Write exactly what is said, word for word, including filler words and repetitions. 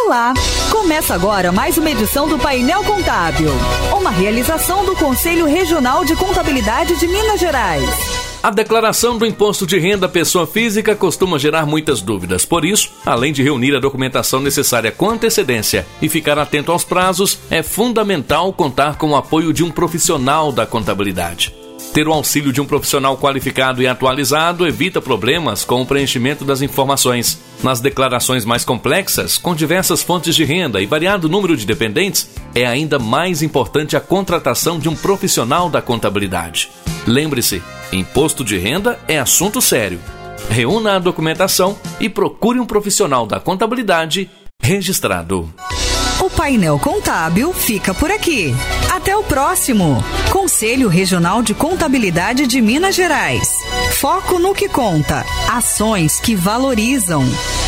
Olá! Começa agora mais uma edição do Painel Contábil, uma realização do Conselho Regional de Contabilidade de Minas Gerais. A declaração do imposto de renda à pessoa física costuma gerar muitas dúvidas. Por isso, além de reunir a documentação necessária com antecedência e ficar atento aos prazos, é fundamental contar com o apoio de um profissional da contabilidade. Ter o auxílio de um profissional qualificado e atualizado evita problemas com o preenchimento das informações. Nas declarações mais complexas, com diversas fontes de renda e variado número de dependentes, é ainda mais importante a contratação de um profissional da contabilidade. Lembre-se, imposto de renda é assunto sério. Reúna a documentação e procure um profissional da contabilidade registrado. O Painel Contábil fica por aqui. Até o próximo. Conselho Regional de Contabilidade de Minas Gerais. Foco no que conta. Ações que valorizam.